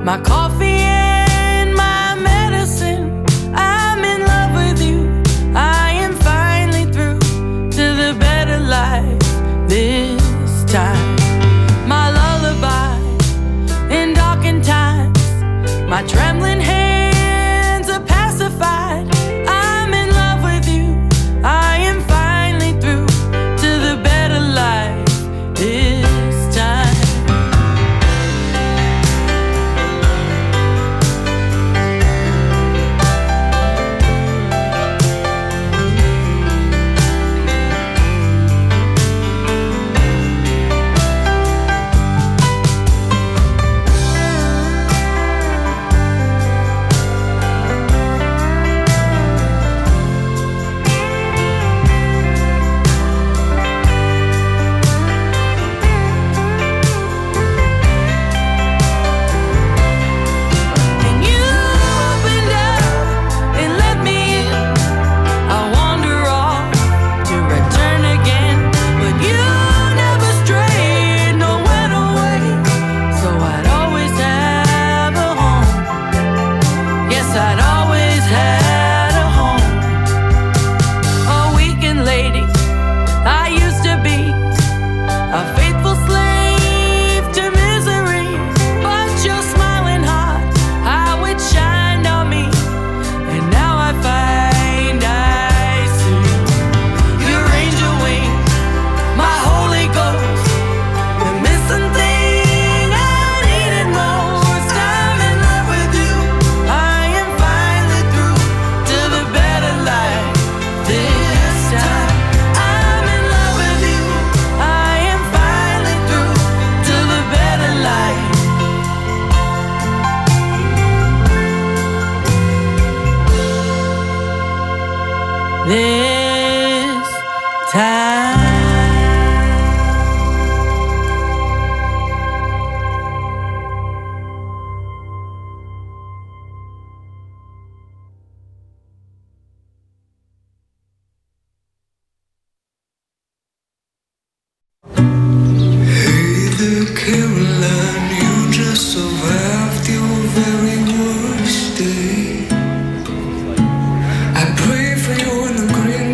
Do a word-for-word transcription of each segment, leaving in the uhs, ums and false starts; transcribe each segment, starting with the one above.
my coffee and my medicine. I'm in love with you. I am finally through to the better life this time. My lullaby in darkened times, my trembling hands are pacified. I'm in love with you. I am finally through to the better life this time. This time. Hey there, Caroline, you just survived your very worst day. I pray for you in the green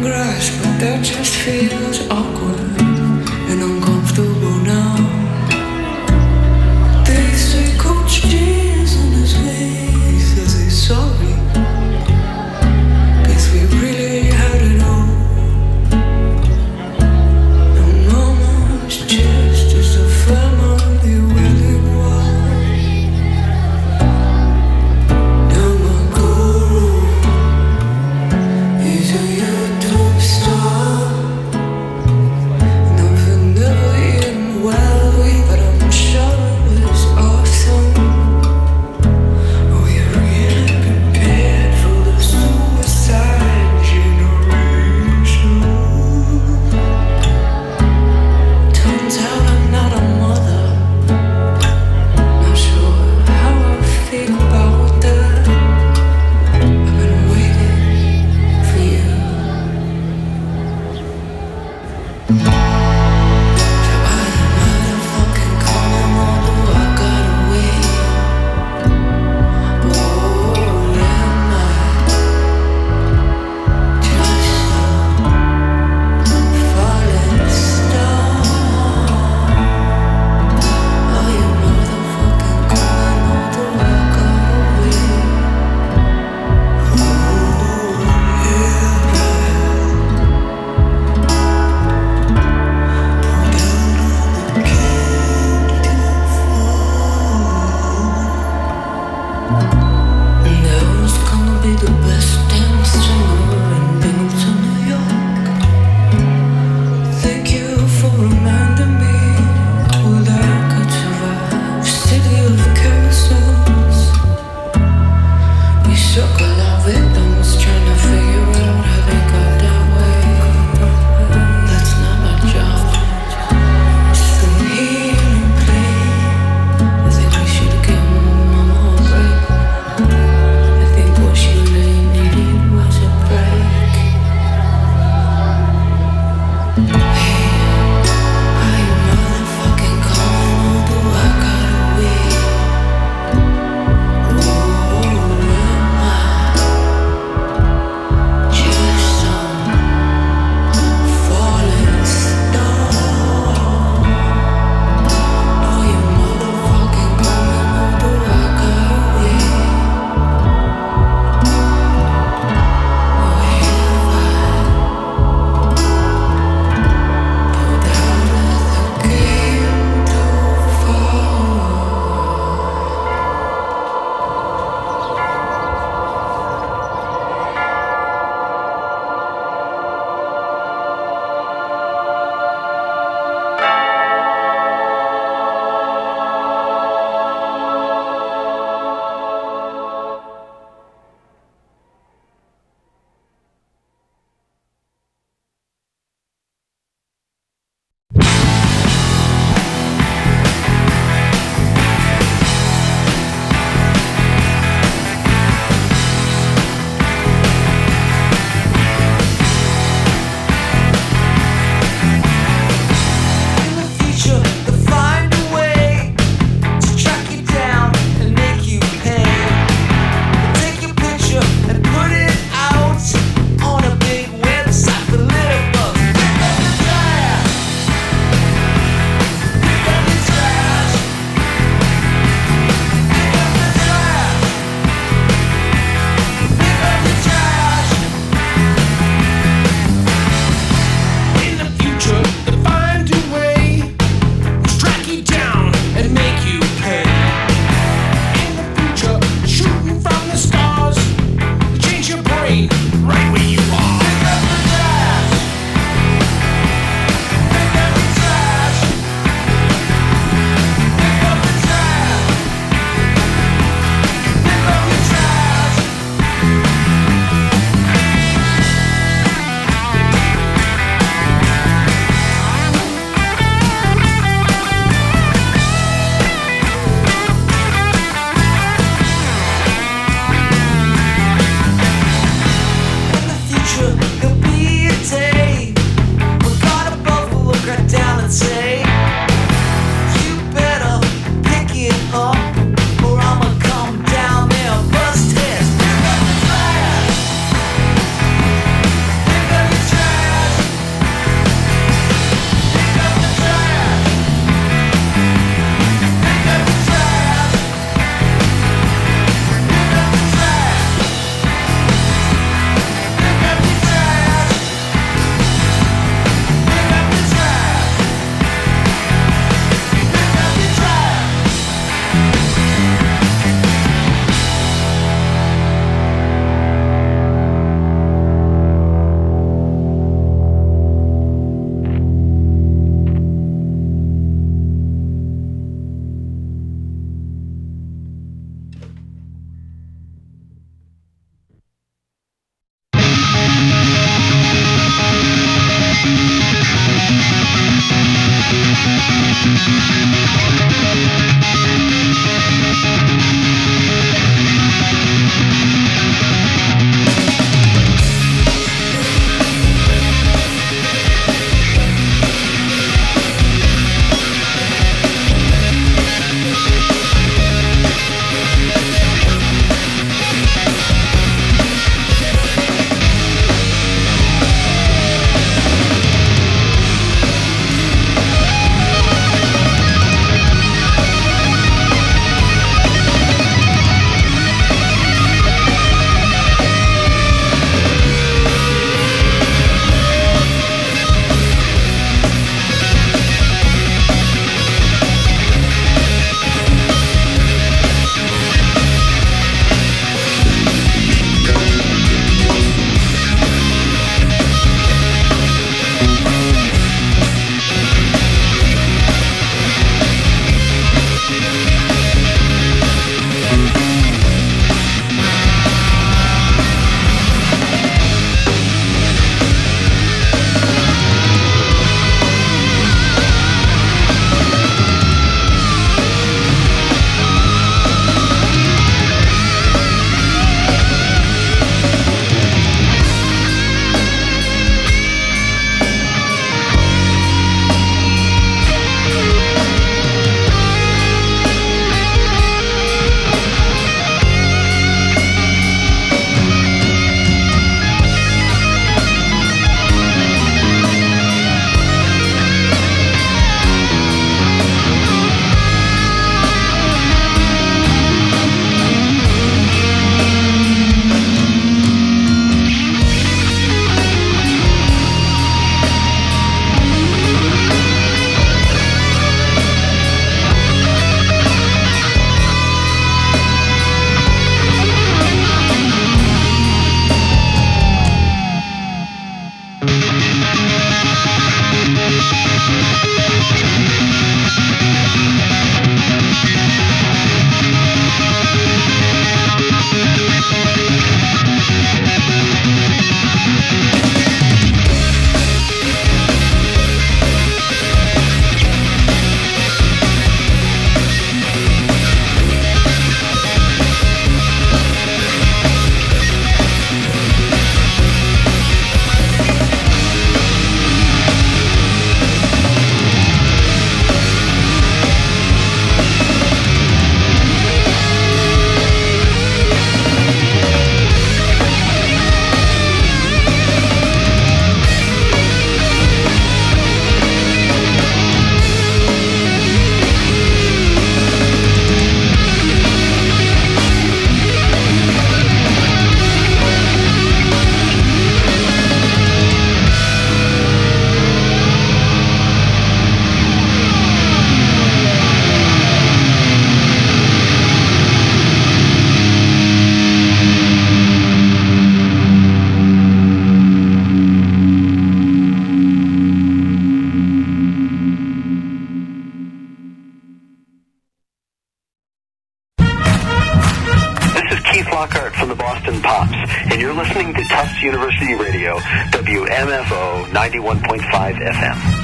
Flockhart from the Boston Pops, and you're listening to Tufts University Radio, W M F O ninety-one point five F M.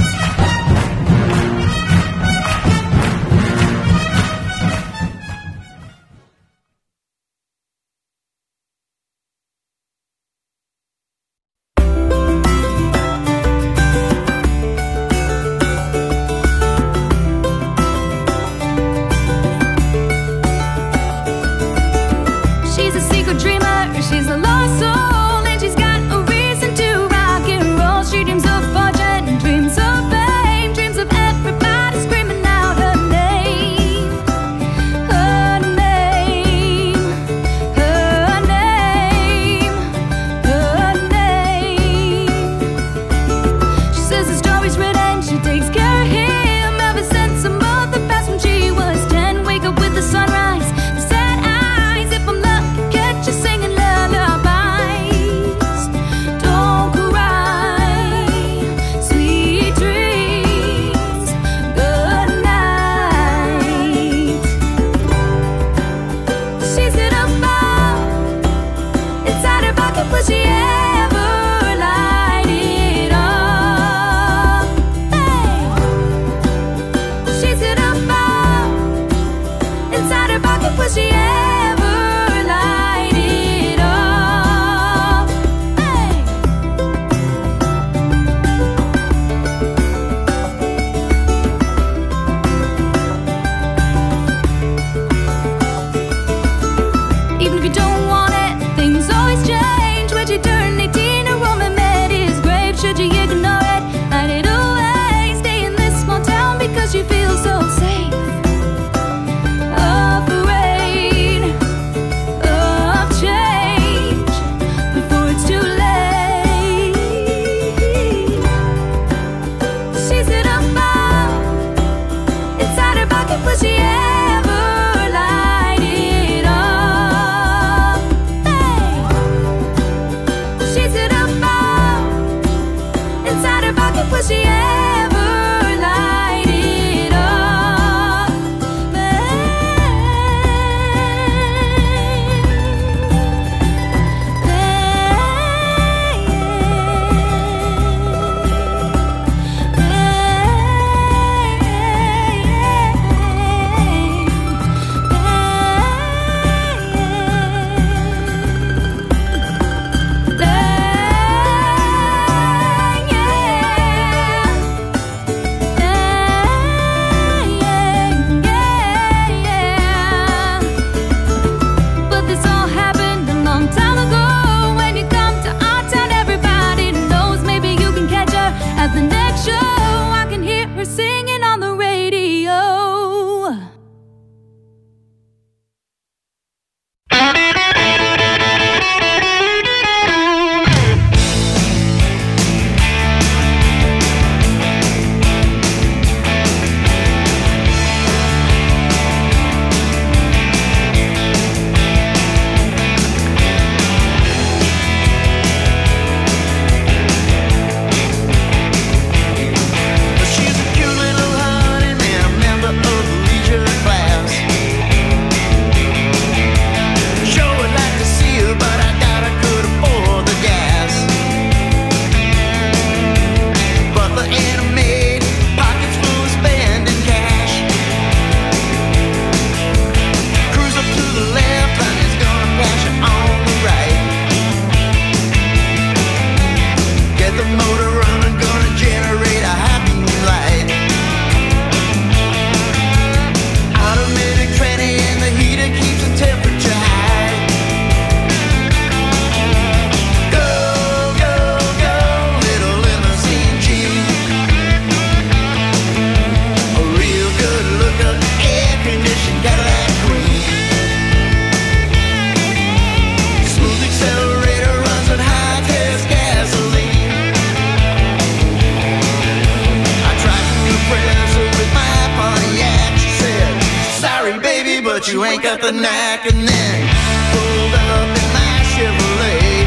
but you ain't got the knack. And then pulled up in my Chevrolet,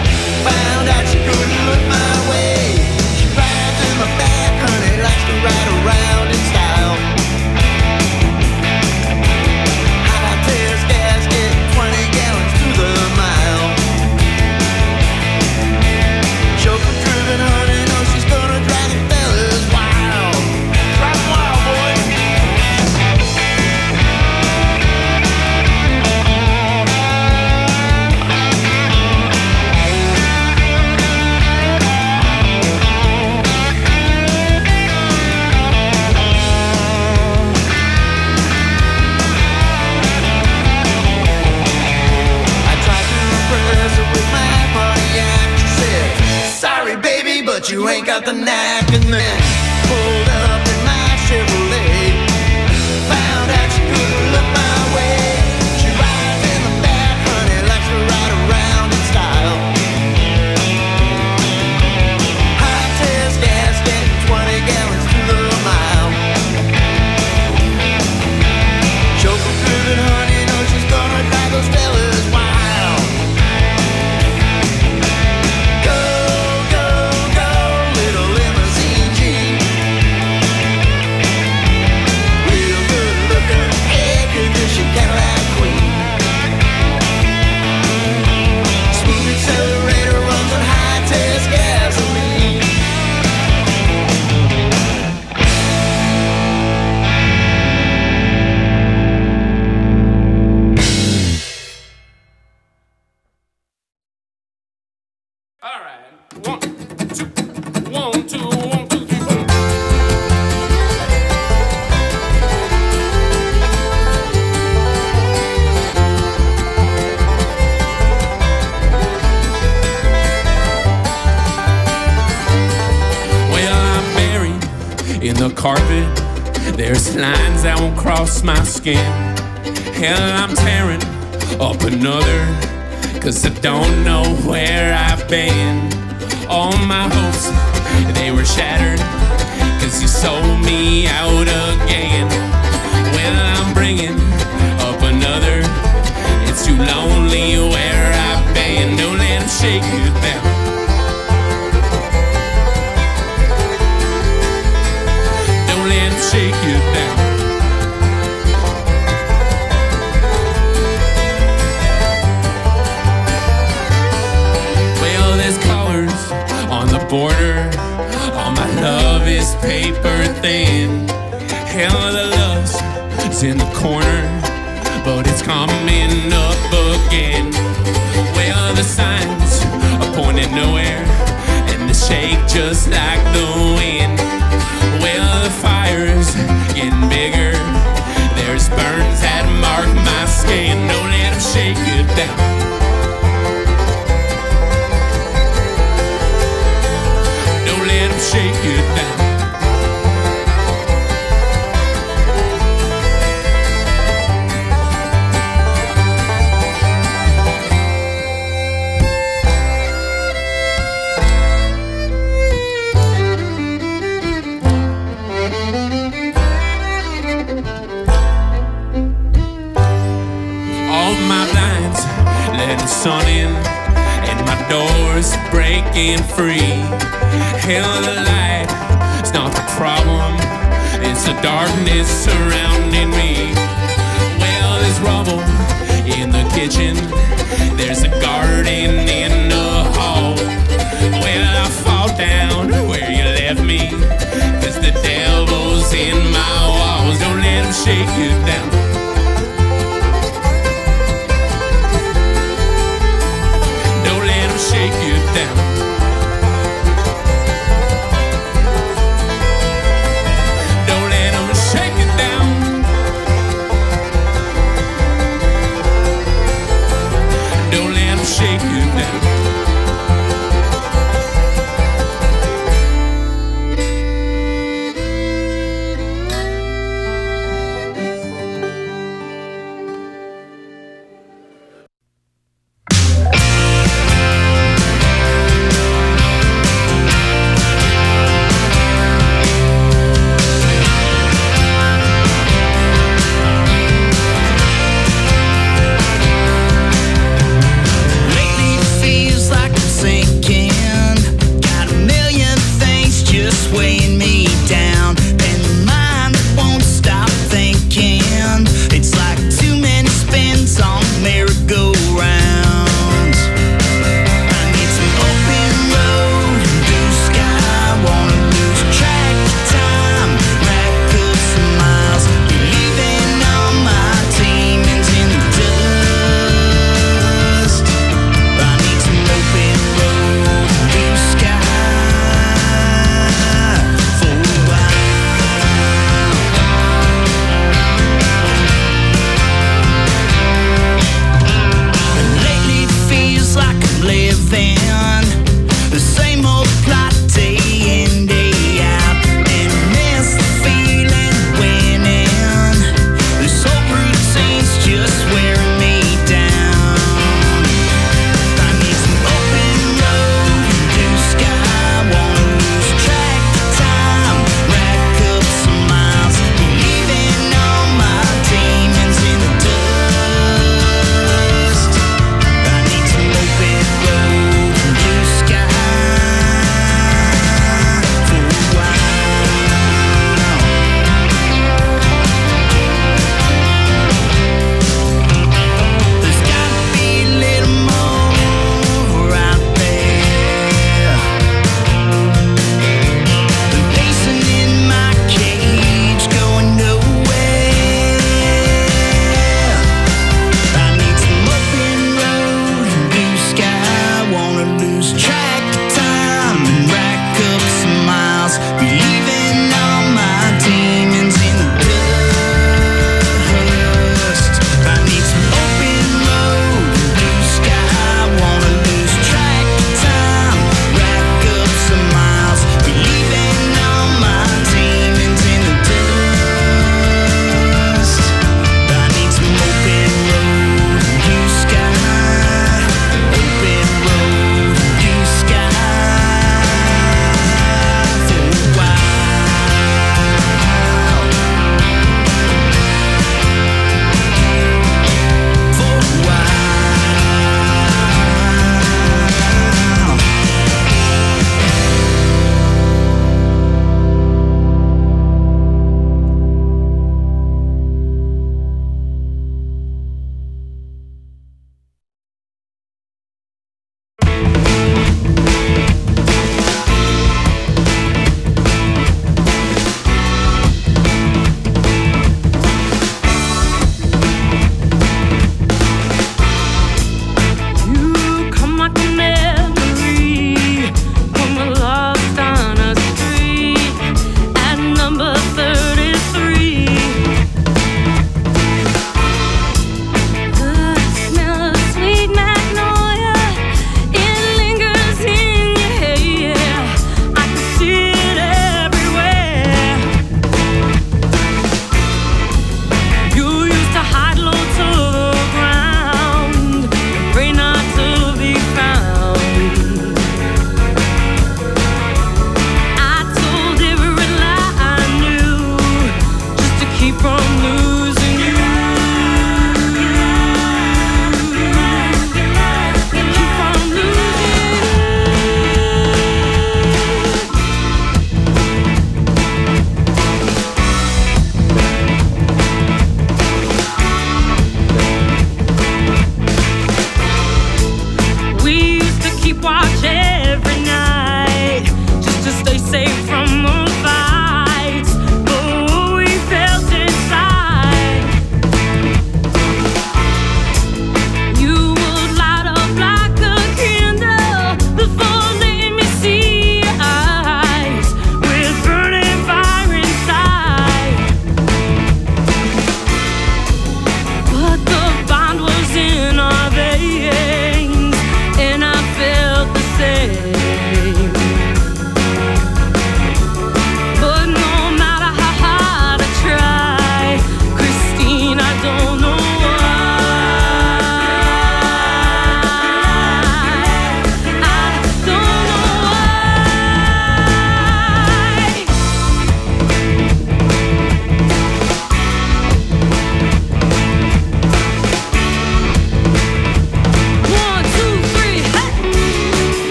found out she couldn't look my way. She rides in the back, honey, likes to ride around in style. High test gasket, twenty gallon but you ain't got the knack. And then pulled up in my Chevrolet, found out she couldn't look my way. She rides in the back, honey, likes to ride around in style. High test gas, getting twenty gallons to the mile. Chauffeur driven, honey, know she's gonna drive those fellas wild. Go, go, go, little limousine Jeep. Real good looking, air conditioned Cadillac queen. Smooth accelerator runs on high test gasoline. All right. One, two, one, two, one, two, three, four. Well, I'm buried in the carpet. There's lines that won't cross my skin. Hell, I'm tearing up another, 'cause I don't know where I've been. All my hopes, they were shattered, 'cause you sold me out again. Well, I'm bringing up another. It's too lonely where I've been. Don't let them shake you down. Don't let them shake you down. On the border, all my love is paper thin. Hell, the lust's in the corner, but it's coming up again. Well, the signs are pointing nowhere, and they shake just like the wind. Well, the fire's getting bigger. There's burns that mark my skin. Don't let them shake you down. Let them shake you down. All my blinds let the sun in, and my door's breaking free. Hell, the light, it's not the problem, it's the darkness surrounding me. Well, there's rubble in the kitchen, there's a garden in the hall. Well, I fall down where you left me, 'cause the devil's in my walls. Don't let him shake you down. Don't let him shake you down.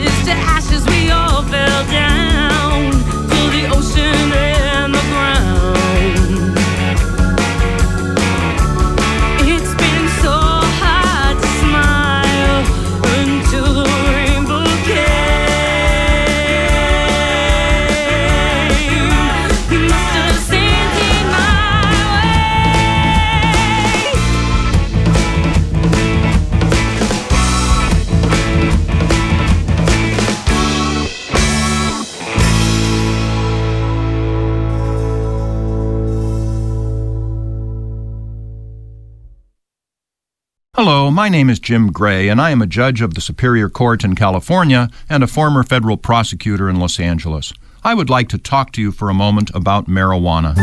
to ashes we all fell down to the ocean and the ground. It's been so hard to smile until the rainbow came. You must have sent it my Hello, my name is Jim Gray, and I am a judge of the Superior Court in California and a former federal prosecutor in Los Angeles. I would like to talk to you for a moment about marijuana.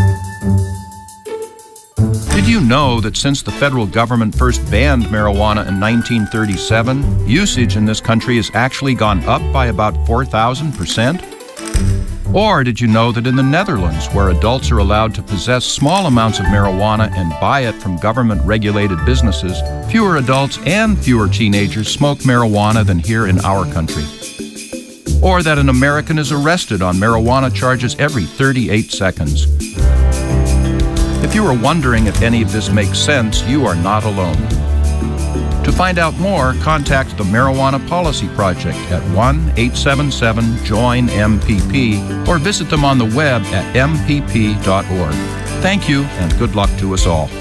Did you know that since the federal government first banned marijuana in nineteen thirty-seven, usage in this country has actually gone up by about four thousand percent? Or did you know that in the Netherlands, where adults are allowed to possess small amounts of marijuana and buy it from government-regulated businesses, fewer adults and fewer teenagers smoke marijuana than here in our country? Or that an American is arrested on marijuana charges every thirty-eight seconds? If you are wondering if any of this makes sense, you are not alone. To find out more, contact the Marijuana Policy Project at one eight seven seven join M P P or visit them on the web at m p p dot org. Thank you, and good luck to us all.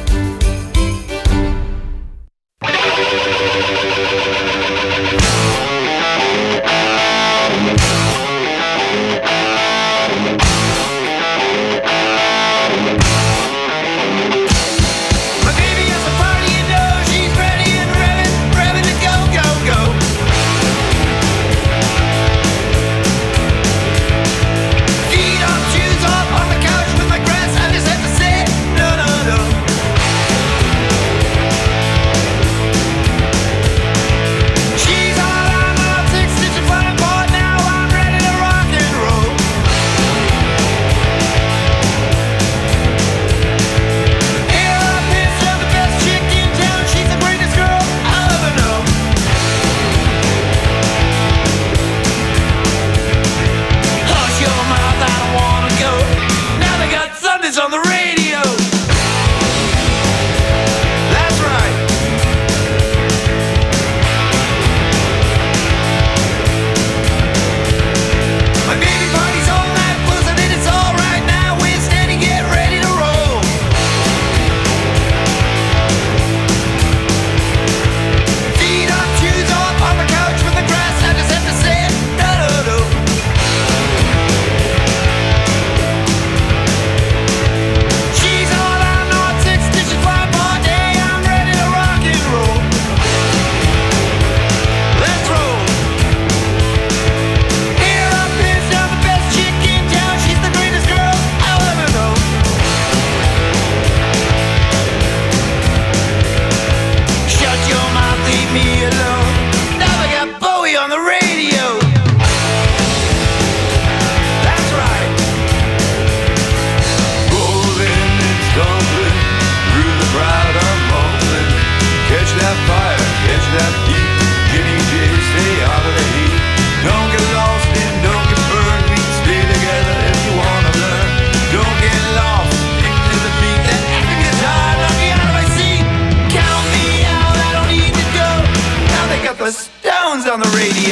On the radio.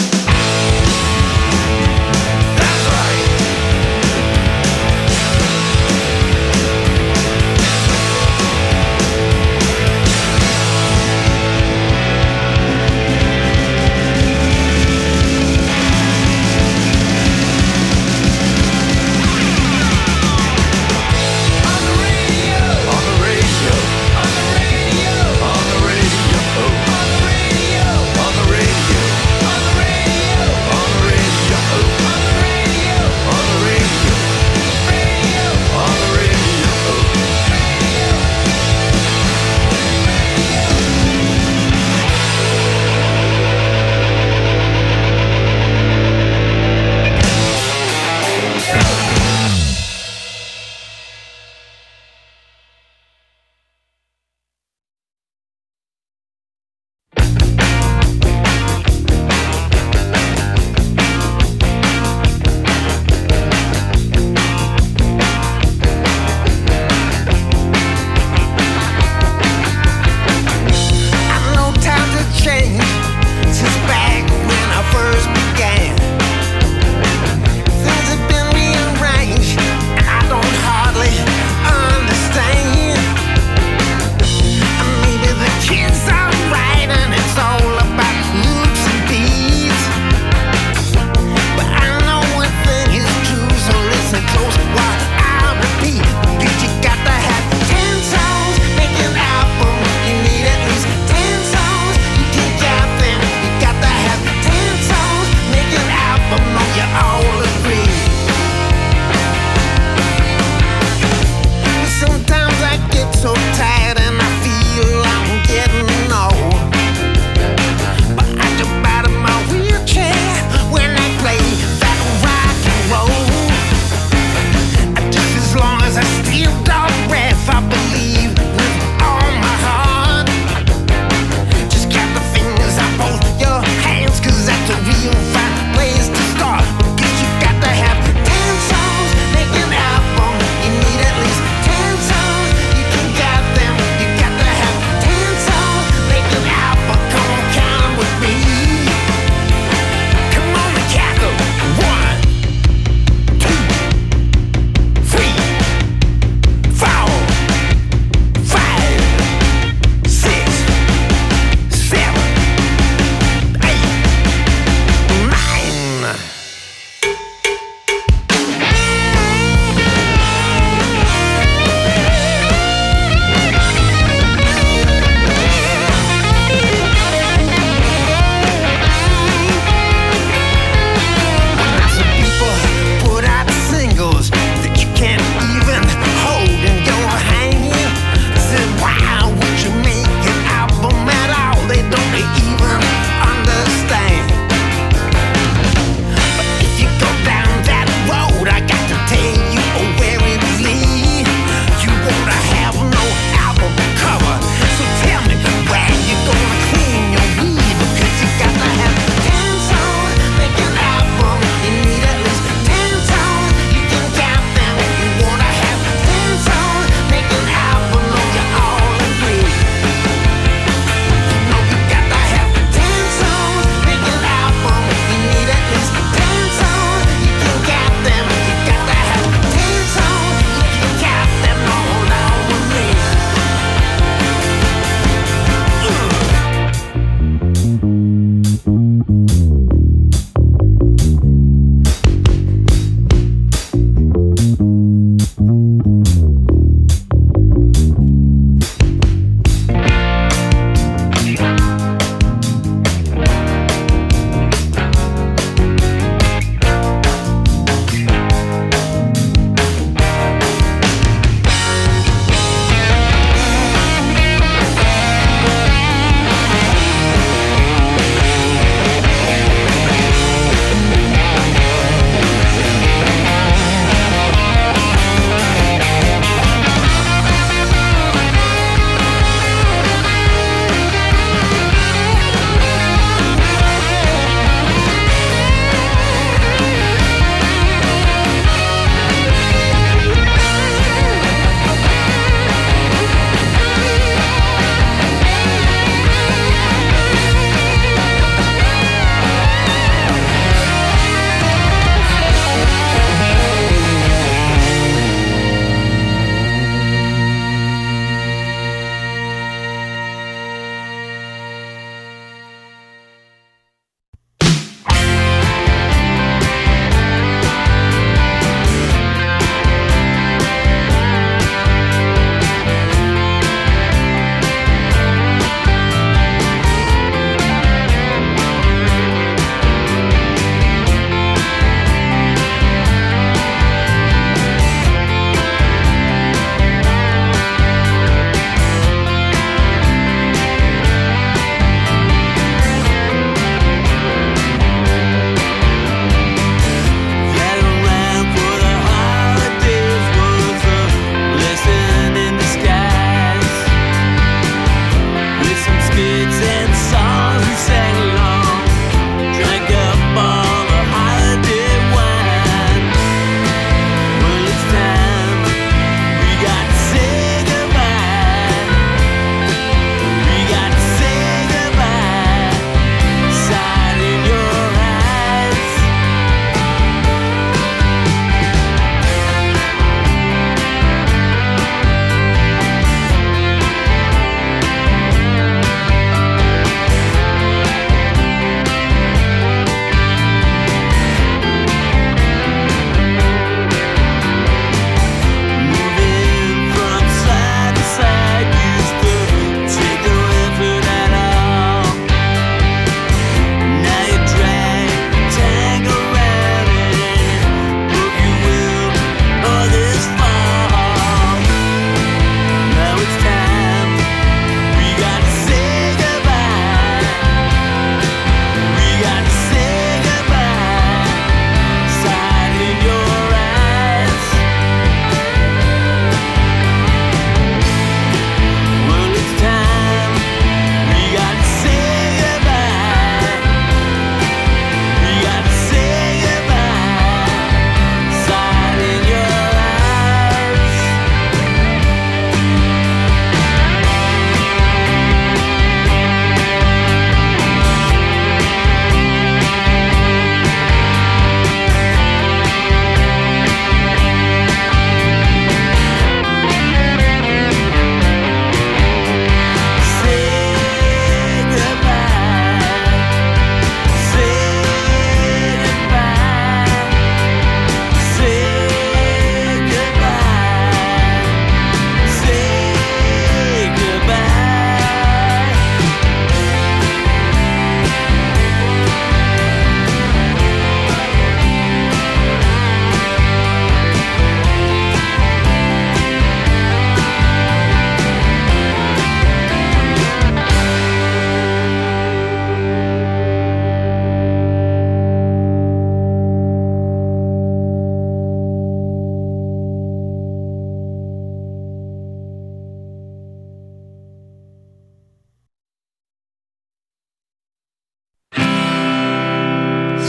That's right.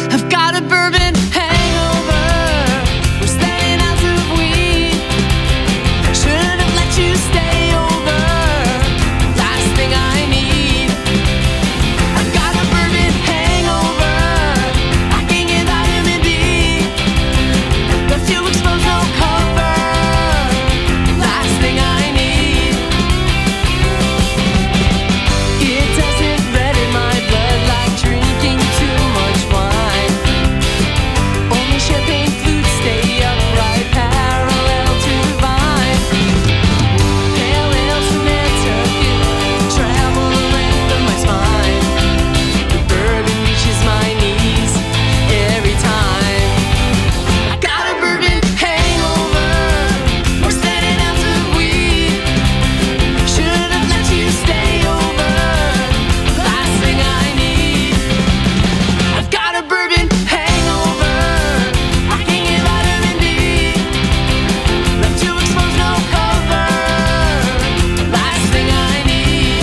I've got a bourbon hangover. We're standing out of weed. Should have let you stay over. Last thing I need. I've got a bourbon hangover. I can't get vitamin D. Left you exposed, no cover. Last thing I need. It doesn't redden my blood like drinking too much wine. Only champagne flutes stay upright, parallel to the vine. Pale ales from Nantucket travel the length of my spine. The bourbon reaches my knees every time. I got a bourbon hangover. We're standing out of weed. Should have let you stay over. Last thing I need. I've got a bourbon hangover. I can't get vitamin D. Left you exposed, no cover. Last thing I need.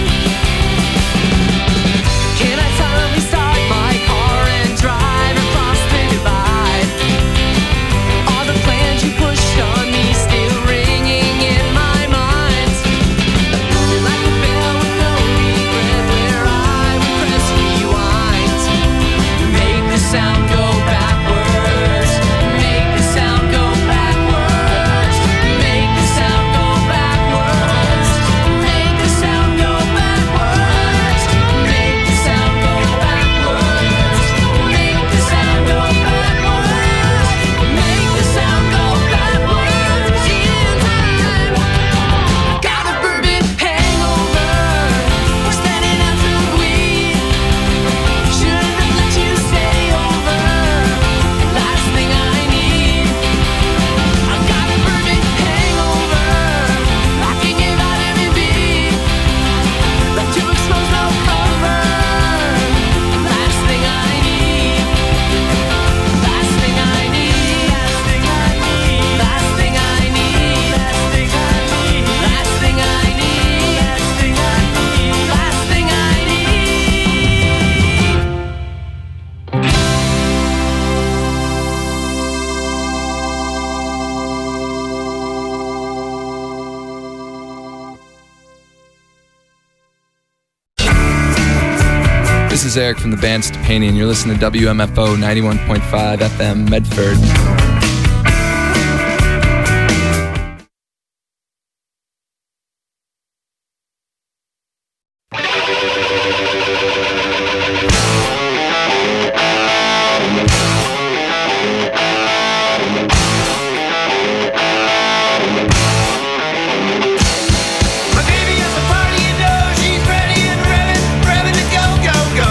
Can I finally start my car and drive across the divide? Are the plans you pushed on me still ringing in my mind? Like a bell with no regret, where I would press rewind. Make the sound go backwards. Make the sound go backwards. Make the sound go backwards. Make the sound go backwards. Make the sound go backwards. Make the sound go backwards. Make the sound go backwards in time. Got a bourbon hangover. We're standing out of weed. Should have let you stay over. Last thing I need. I've got a bourbon hangover. I can get vitamin B. Left you exposed, no cover. Last thing I need. Last thing I need. Last thing I need. Last thing I need. Last thing I need. Last thing I need. Last thing I need. This is Eric from the band Stepanian. You're listening to W M F O ninety-one point five F M Medford. My baby has a party and know she's ready and revving, revving to go, go, go.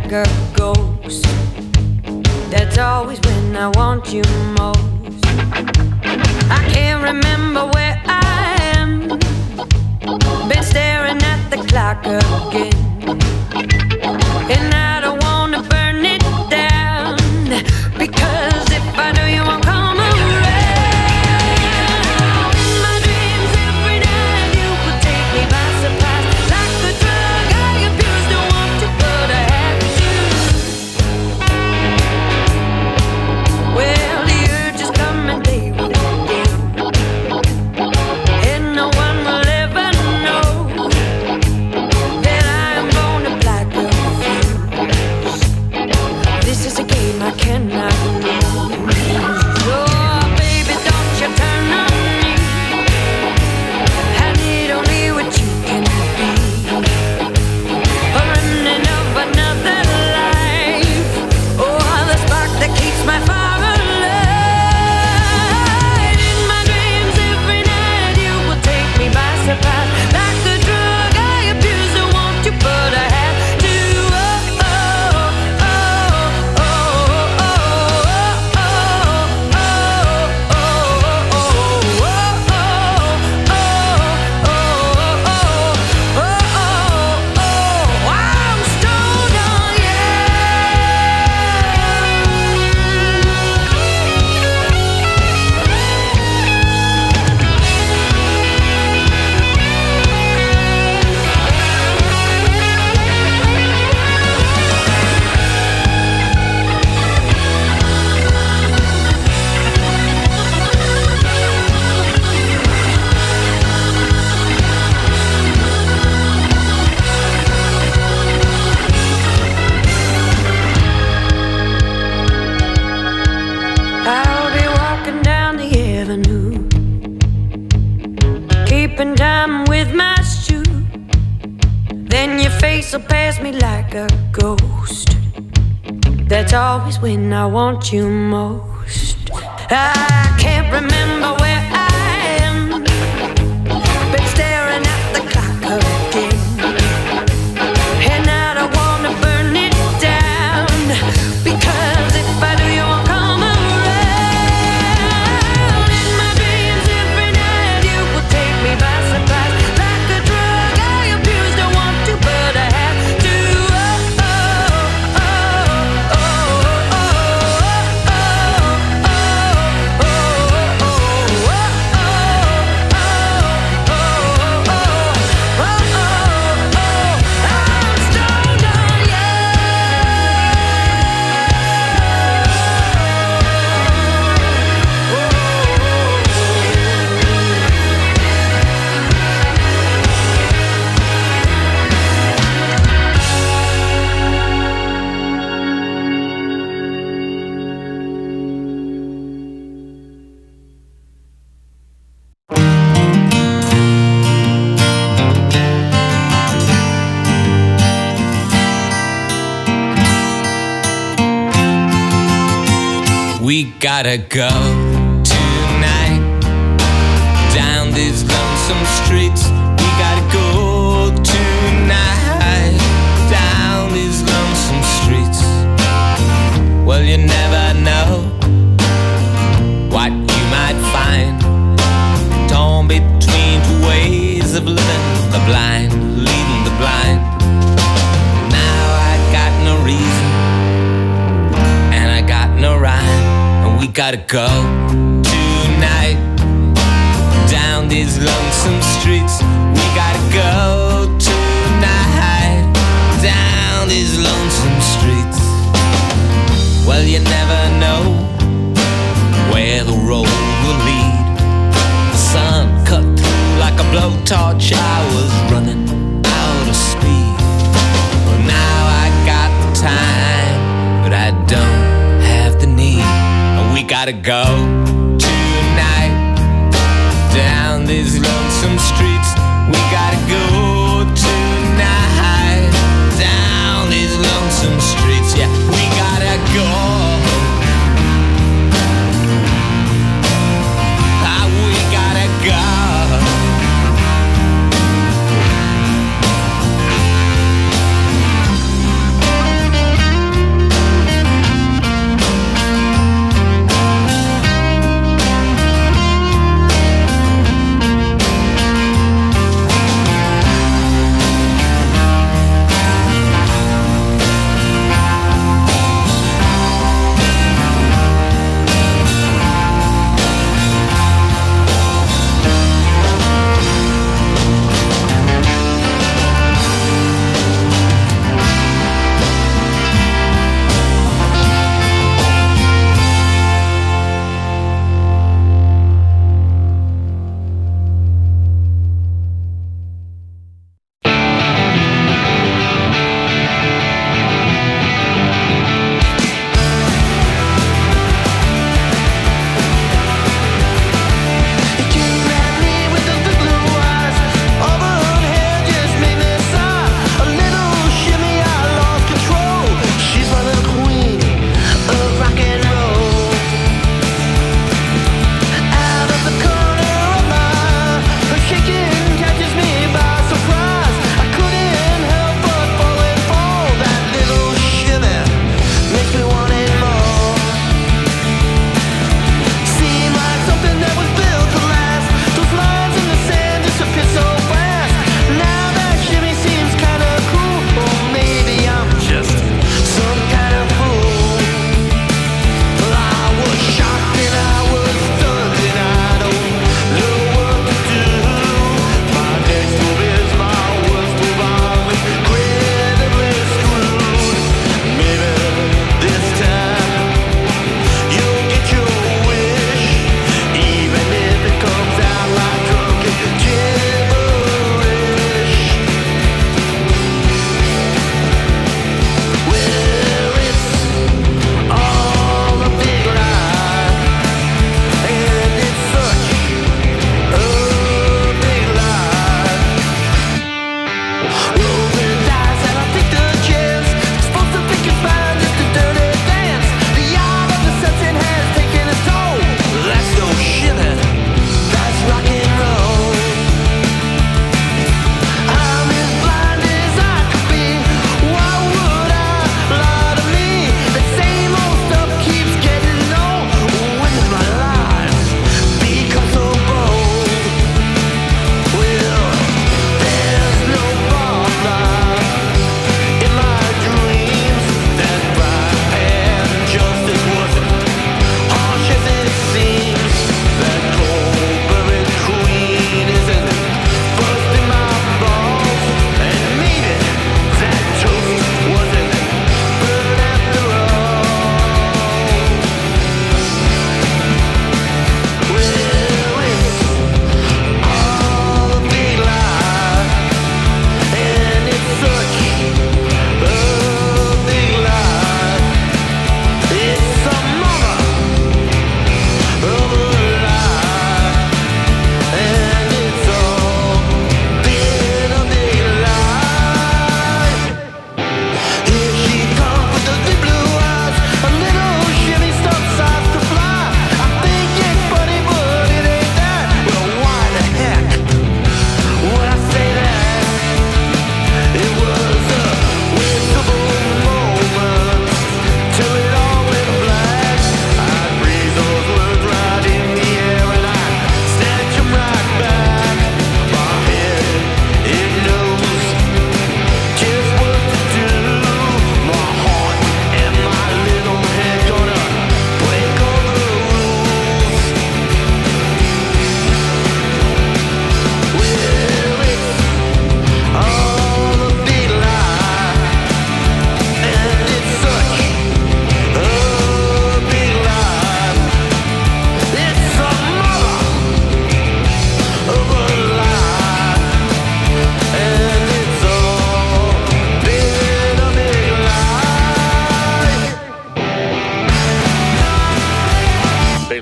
like a ghost. That's always when I want you most. I can't remember where I am. Been staring at the clock again. And I don't wanna burn it down, because if I do you won't come around. In my dreams every night you would take me by surprise. Like a drug I abuse, don't want to, but I have to. Well, the urge is coming, they will again. And no one will ever know that I am gonna black a fuse. This is a game I cannot lose. Oh, baby, don't you turn on me. I need only what you can be. A running of another life. Oh, the spark that keeps my fire alive. In my dreams every night you will take me by surprise. Like a drug I abuse, don't want to, but I have to. Oh, oh, oh, oh, oh, oh, oh, oh, oh, oh, oh, oh, I'm stoned on you. I'll be walking down the avenue, keeping time with my shoe. Then your face will pass me like a ghost. That's always when I want you most. I can't remember where I am. Been staring at the clock again. And I don't wanna burn it down, because if I do you won't come around. In my dreams every night you will take me by surprise. Like a drug I abuse, don't want to, but I have to. Oh, oh, oh, oh, oh, oh, oh, oh, oh, I'm stoned on you. We gotta go tonight down these lonesome streets. We gotta go tonight down these lonesome streets. Well, you never know what you might find, torn between two ways of living, the blind leading the blind. Now I got no reason and I got no rhyme, and we gotta go tonight down these lonesome streets. We gotta go tonight down these lonesome streets. Well, you never know where the road will lead. The sun cut through like a blowtorch. I was running out of speed. Well, now I got the time, but I don't have the need. And we gotta go tonight down these lonesome streets. We gotta go tonight down these lonesome streets. Yeah, we gotta go. Ah, we gotta go.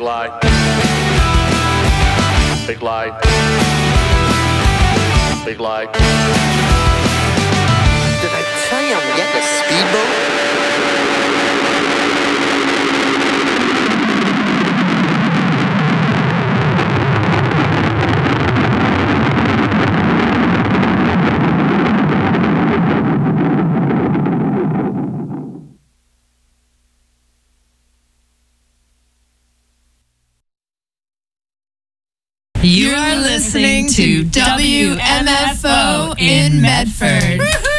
lie. Big lie. Big lie. Did I tell you I'm getting a speedboat? You are listening to W M F O in Medford.